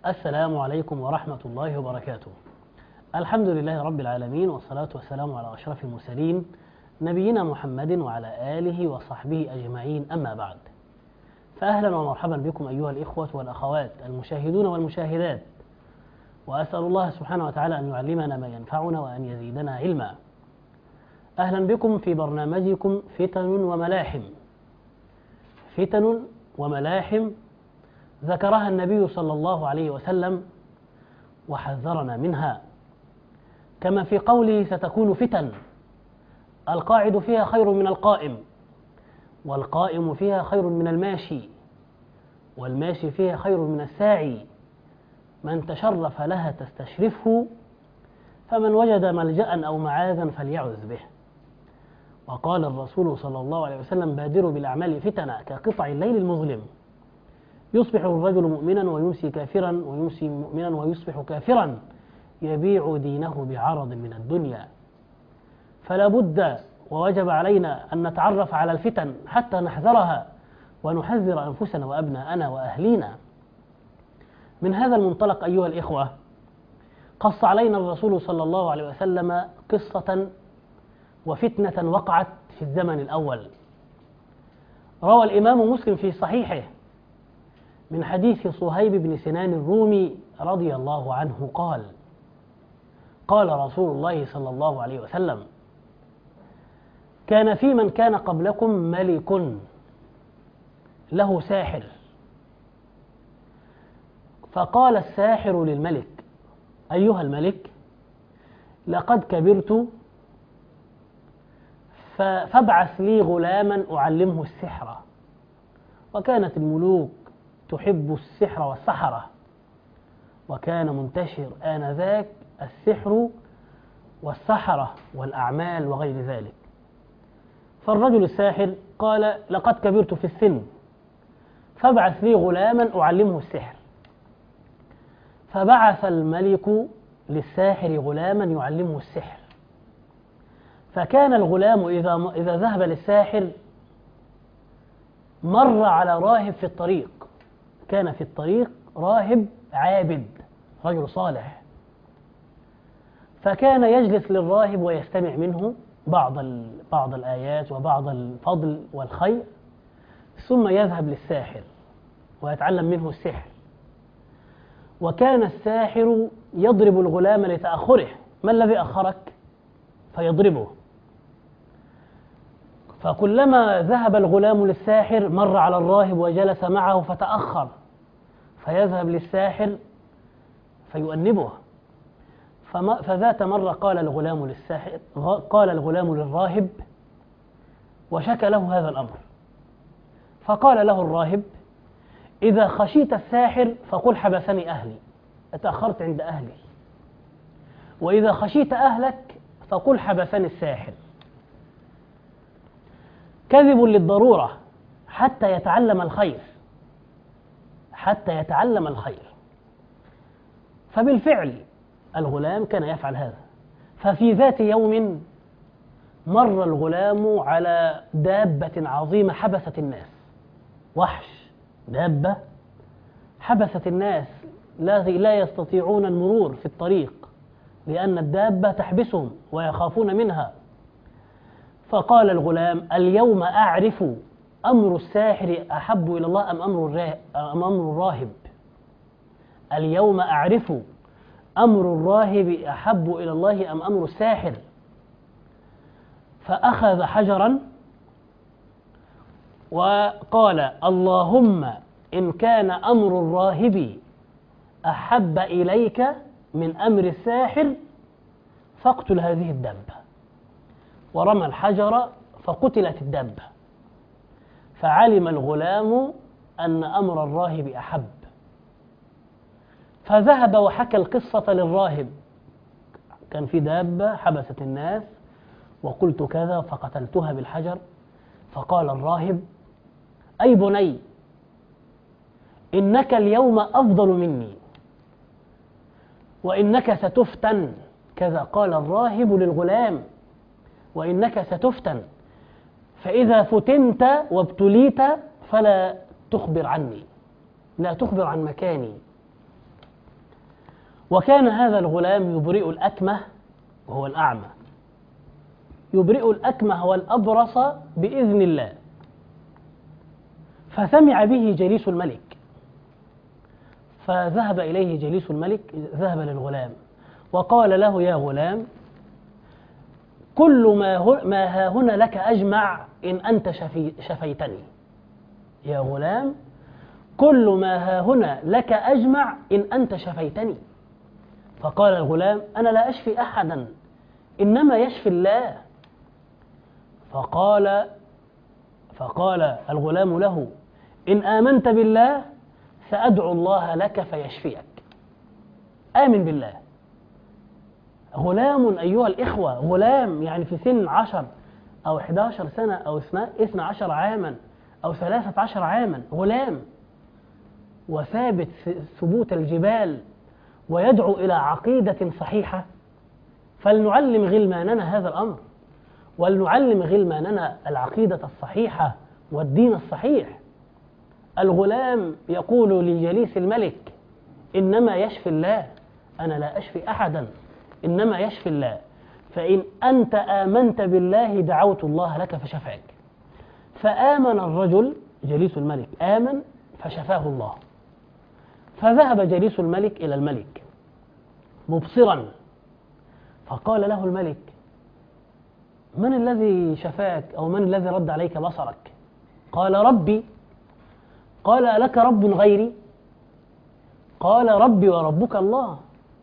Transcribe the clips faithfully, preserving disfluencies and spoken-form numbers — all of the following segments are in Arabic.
السلام عليكم ورحمة الله وبركاته. الحمد لله رب العالمين، والصلاة والسلام على أشرف المرسلين نبينا محمد وعلى آله وصحبه أجمعين، أما بعد. فأهلا ومرحبا بكم أيها الإخوة والأخوات المشاهدون والمشاهدات، وأسأل الله سبحانه وتعالى أن يعلمنا ما ينفعنا وأن يزيدنا علما. أهلا بكم في برنامجكم فتن وملاحم. فتن وملاحم ذكرها النبي صلى الله عليه وسلم وحذرنا منها، كما في قوله ستكون فتن القاعد فيها خير من القائم، والقائم فيها خير من الماشي، والماشي فيها خير من الساعي. من تشرف لها تستشرفه، فمن وجد ملجأ أو معاذا فليعذ به. وقال الرسول صلى الله عليه وسلم: بادروا بالأعمال فتنا كقطع الليل المظلم، يصبح الرجل مؤمنا ويمسي كافرا، ويمسي مؤمنا ويصبح كافرا، يبيع دينه بعرض من الدنيا. فلا بد ووجب علينا أن نتعرف على الفتن حتى نحذرها ونحذر أنفسنا وأبناءنا وأهلينا. من هذا المنطلق أيها الإخوة، قص علينا الرسول صلى الله عليه وسلم قصة وفتنة وقعت في الزمن الأول. روى الإمام مسلم في صحيحه من حديث صهيب بن سنان الرومي رضي الله عنه قال: قال رسول الله صلى الله عليه وسلم: كان في من كان قبلكم ملك له ساحر، فقال الساحر للملك: أيها الملك، لقد كبرت فابعث لي غلاما أعلمه السحر. وكانت الملوك تحب السحر والسحرة، وكان منتشر آنذاك السحر والسحرة والأعمال وغير ذلك. فالرجل الساحر قال: لقد كبرت في السن، فابعث لي غلاما أعلمه السحر. فبعث الملك للساحر غلاما يعلمه السحر. فكان الغلام إذا إذا ذهب للساحر مر على راهب في الطريق. كان في الطريق راهب عابد رجل صالح، فكان يجلس للراهب ويستمع منه بعض بعض الآيات وبعض الفضل والخير، ثم يذهب للساحر ويتعلم منه السحر. وكان الساحر يضرب الغلام لتأخره: ما الذي أخرك؟ فيضربه. فكلما ذهب الغلام للساحر مر على الراهب وجلس معه فتأخر، فيذهب للساحر فيؤنبه. فذات مرة قال الغلام للساحر قال الغلام للراهب وشكى له هذا الأمر، فقال له الراهب: إذا خشيت الساحر فقل حبسني أهلي، اتأخرت عند أهلي، وإذا خشيت أهلك فقل حبسني الساحر. كذب للضرورة حتى يتعلم الخير، حتى يتعلم الخير. فبالفعل الغلام كان يفعل هذا. ففي ذات يوم مر الغلام على دابة عظيمة حبست الناس، وحش، دابة حبست الناس، لا لا يستطيعون المرور في الطريق لأن الدابة تحبسهم ويخافون منها. فقال الغلام: اليوم أعرف أمر الساحر أحب إلى الله أم أمر أم أمر الراهب. اليوم أعرف أمر الراهب أحب إلى الله أم أمر الساحر. فأخذ حجرا وقال: اللهم إن كان أمر الراهب أحب إليك من أمر الساحر فاقتل هذه الدابة. ورمى الحجر فقتلت الدابة. فعلم الغلام أن أمر الراهب أحب، فذهب وحكى القصة للراهب: كان في دابة حبست الناس وقلت كذا فقتلتها بالحجر. فقال الراهب: أي بني، إنك اليوم أفضل مني وإنك ستفتن. كذا قال الراهب للغلام: وإنك ستفتن، فإذا فتنت وابتليت فلا تخبر عني، لا تخبر عن مكاني. وكان هذا الغلام يبرئ الأكمه وهو الأعمى، يبرئ الأكمه والأبرص بإذن الله. فسمع به جليس الملك، فذهب إليه جليس الملك، ذهب للغلام وقال له: يا غلام، كل ما, ما ها هنا لك أجمع إن أنت شفي شفيتني. يا غلام، كل ما ها هنا لك أجمع إن أنت شفيتني. فقال الغلام: أنا لا أشفي أحدا، إنما يشفي الله. فقال فقال الغلام له: إن آمنت بالله سأدعو الله لك فيشفيك. آمن بالله. غلام أيها الإخوة، غلام يعني في سن عشر أو إحدى عشرة سنة أو اثنى عشر عاما أو ثلاثة عشر عاما، غلام وثابت ثبوت الجبال ويدعو إلى عقيدة صحيحة. فلنعلم غلماننا هذا الأمر، ولنعلم غلماننا العقيدة الصحيحة والدين الصحيح. الغلام يقول لجليس الملك: إنما يشفي الله، أنا لا أشفي أحدا، إنما يشفي الله، فإن أنت آمنت بالله دعوت الله لك فشفاك. فآمن الرجل جليس الملك، آمن فشفاه الله. فذهب جليس الملك إلى الملك مبصرا، فقال له الملك: من الذي شفاك أو من الذي رد عليك بصرك؟ قال: ربي. قال: لك رب غيري؟ قال: ربي وربك الله.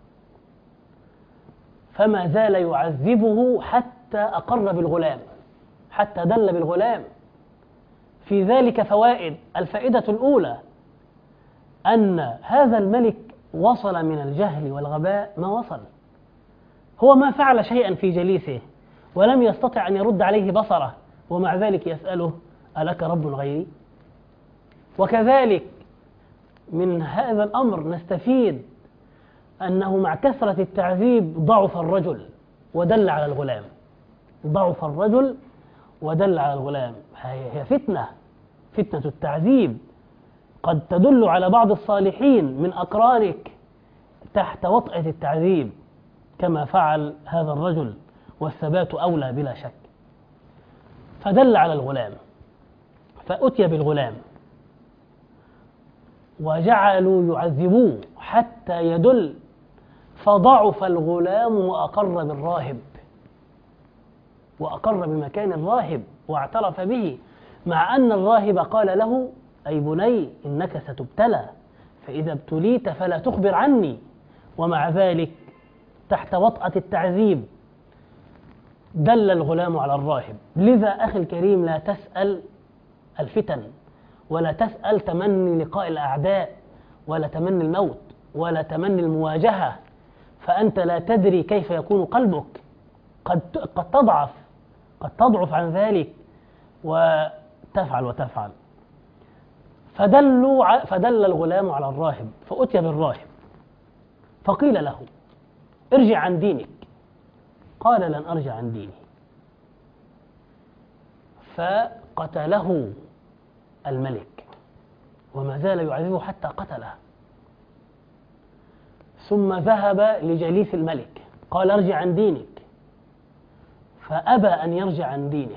فما زال يعذبه حتى أقر بالغلام، حتى دل بالغلام. في ذلك فوائد. الفائدة الأولى أن هذا الملك وصل من الجهل والغباء ما وصل، هو ما فعل شيئا في جليسه ولم يستطع أن يرد عليه بصره، ومع ذلك يسأله: ألك رب غيري؟ وكذلك من هذا الأمر نستفيد أنه مع كثرة التعذيب ضعف الرجل ودل على الغلام، ضعف الرجل ودل على الغلام. هي فتنة، فتنة التعذيب قد تدل على بعض الصالحين من أقرانك تحت وطأة التعذيب كما فعل هذا الرجل، والثبات أولى بلا شك. فدل على الغلام، فأتي بالغلام وجعلوا يعذبوه حتى يدل، فضعف الغلام وأقر بالراهب، وأقر بمكان الراهب واعترف به، مع أن الراهب قال له: أي بني إنك ستبتلى، فإذا ابتليت فلا تخبر عني. ومع ذلك تحت وطأة التعذيب دل الغلام على الراهب. لذا أخي الكريم، لا تسأل الفتن، ولا تسأل تمني لقاء الأعداء، ولا تمني الموت، ولا تمني المواجهة، فأنت لا تدري كيف يكون قلبك، قد قد تضعف قد تضعف عن ذلك وتفعل وتفعل. فدلوا فدل الغلام على الراهب، فأتي بالراهب فقيل له: ارجع عن دينك. قال: لن أرجع عن ديني. فقتله الملك وما زال يعذبه حتى قتله. ثم ذهب لجليس الملك قال: ارجع عن دينك، فأبى أن يرجع عن دينه،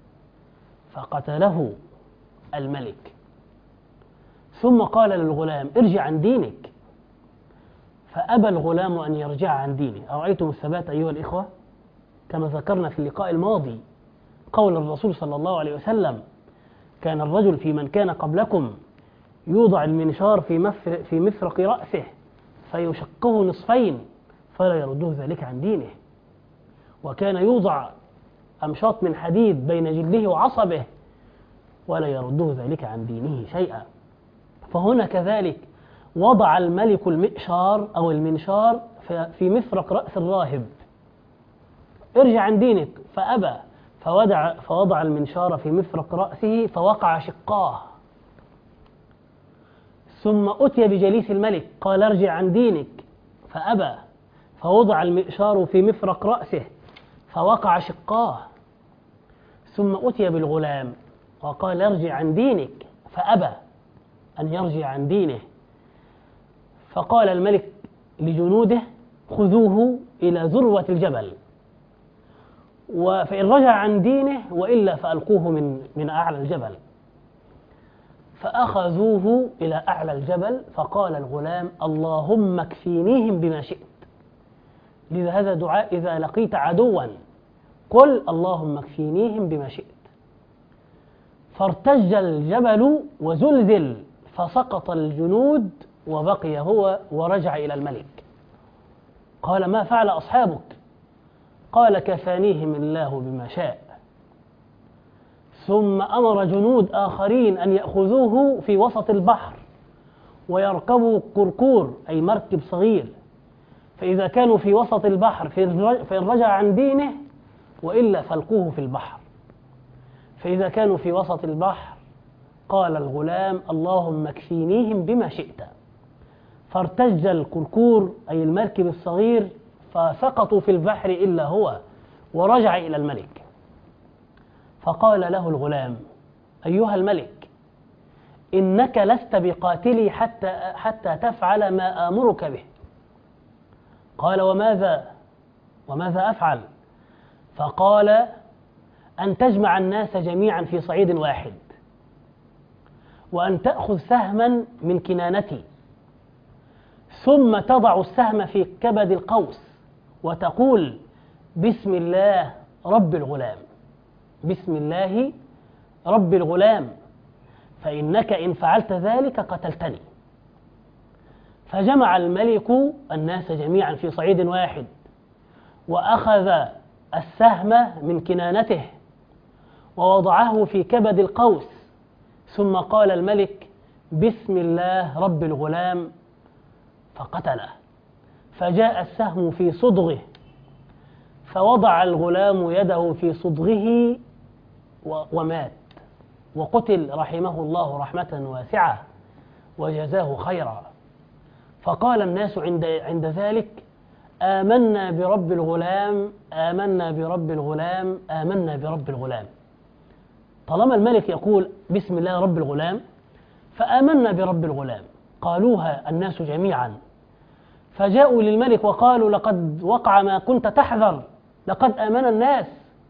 فقتله الملك. ثم قال للغلام: ارجع عن دينك، فأبى الغلام أن يرجع عن دينه. أرأيتم الثبات أيها الإخوة؟ كما ذكرنا في اللقاء الماضي قول الرسول صلى الله عليه وسلم: كان الرجل في من كان قبلكم يوضع المنشار في في مفرق رأسه فيشقه نصفين فلا يرده ذلك عن دينه، وكان يوضع أمشاط من حديد بين جلده وعصبه ولا يرده ذلك عن دينه شيئا. فهنا كذلك وضع الملك المئشار أو المنشار في مفرق رأس الراهب: ارجع عن دينك، فأبى، فوضع, فوضع المنشار في مفرق رأسه فوقع شقاه. ثم أتي بجليس الملك قال: ارجع عن دينك، فأبى، فوضع المئشار في مفرق رأسه فوقع شقاه. ثم أتي بالغلام وقال: ارجع عن دينك، فأبى أن يرجع عن دينه. فقال الملك: لجنوده خذوه إلى ذروة الجبل، فإن رجع عن دينه وإلا فألقوه من من أعلى الجبل. فأخذوه إلى أعلى الجبل، فقال الغلام اللهم اكفينيهم بما شئت. لذا هذا دعاء إذا لقيت عدوا قل اللهم اكفينيهم بما شئت. فارتج الجبل وزلزل، فسقط الجنود وبقي هو ورجع إلى الملك. قال ما فعل أصحابك؟ قال كفانيهم الله بما شاء. ثم أمر جنود آخرين أن يأخذوه في وسط البحر ويركبوا كركور أي مركب صغير، فإذا كانوا في وسط البحر فإن رجع عن دينه وإلا فالقوه في البحر. فإذا كانوا في وسط البحر قال الغلام اللهم اكفينيهم بما شئت. فارتج الكركور أي المركب الصغير فسقطوا في البحر إلا هو ورجع إلى الملك. فقال له الغلام أيها الملك إنك لست بقاتلي حتى, حتى تفعل ما آمرك به. قال وماذا وماذا أفعل؟ فقال أن تجمع الناس جميعا في صعيد واحد، وأن تأخذ سهما من كنانتي، ثم تضع السهم في كبد القوس وتقول بسم الله رب الغلام، بسم الله رب الغلام، فإنك إن فعلت ذلك قتلتني. فجمع الملك الناس جميعا في صعيد واحد، وأخذ السهم من كنانته ووضعه في كبد القوس، ثم قال الملك بسم الله رب الغلام فقتله. فجاء السهم في صدغه، فوضع الغلام يده في صدغه ومات وقتل رحمه الله رحمة واسعة وجزاه خيرا. فقال الناس عند عند ذلك آمنا برب الغلام آمنا برب الغلام آمنا برب الغلام. طالما الملك يقول بسم الله رب الغلام فآمنا برب الغلام، قالوها الناس جميعا. فجاءوا للملك وقالوا لقد وقع ما كنت تحذر، لقد آمن الناس.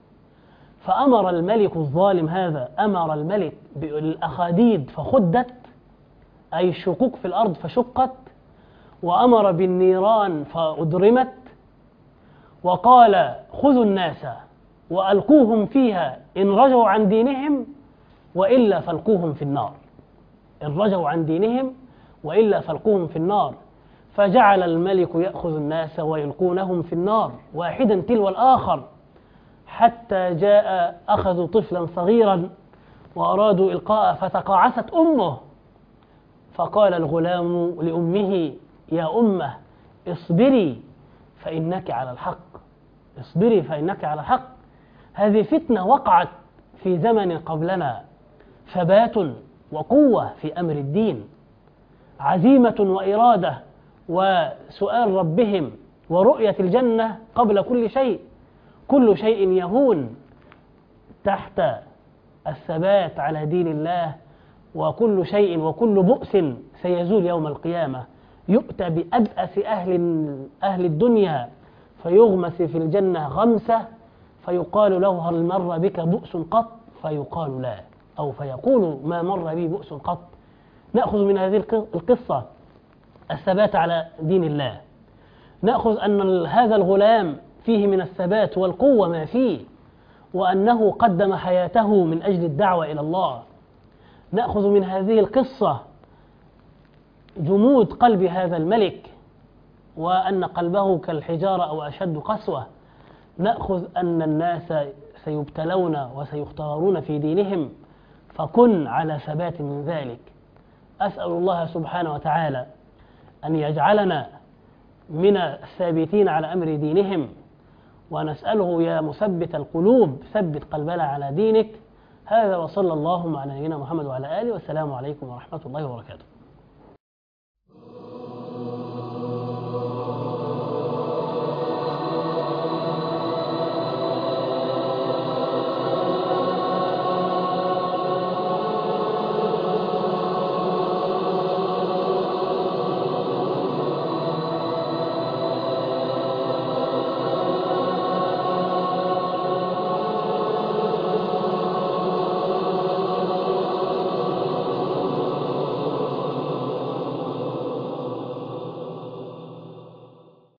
فأمر الملك الظالم هذا أمر الملك بالأخاديد فخدت أي الشقوق في الأرض فشقت، وأمر بالنيران فأضرمت، وقال خذوا الناس وألقوهم فيها إن رجعوا عن دينهم وإلا فالقوهم في النار، إن رجعوا عن دينهم وإلا فالقوهم في النار. فجعل الملك يأخذ الناس ويلقونهم في النار واحدا تلو الآخر، حتى جاء أخذوا طفلا صغيرا وأرادوا إلقاءه فتقاعست أمه. فقال الغلام لأمه يا أمه اصبري فإنك على الحق، اصبري فإنك على الحق. هذه فتنة وقعت في زمن قبلنا، ثبات وقوة في أمر الدين، عزيمة وإرادة وسؤال ربهم ورؤية الجنة قبل كل شيء. كل شيء يهون تحت الثبات على دين الله، وكل شيء وكل بؤس سيزول يوم القيامة. يؤتى بأبأس أهل, أهل الدنيا فيغمس في الجنة غمسة، فيقال له هل مر بك بؤس قط؟ فيقال لا، أو فيقول ما مر بي بؤس قط. نأخذ من هذه القصة الثبات على دين الله، نأخذ أن هذا الغلام فيه من الثبات والقوة ما فيه، وأنه قدم حياته من أجل الدعوة إلى الله. نأخذ من هذه القصة جمود قلب هذا الملك، وأن قلبه كالحجارة أو أشد قسوة. نأخذ أن الناس سيبتلون وسيختارون في دينهم، فكن على ثبات من ذلك. أسأل الله سبحانه وتعالى أن يجعلنا من الثابتين على أمر دينهم، ونسأله يا مثبت القلوب ثبت قلبنا على دينك. هذا وصلى الله على نبينا محمد وعلى آله، والسلام عليكم ورحمة الله وبركاته.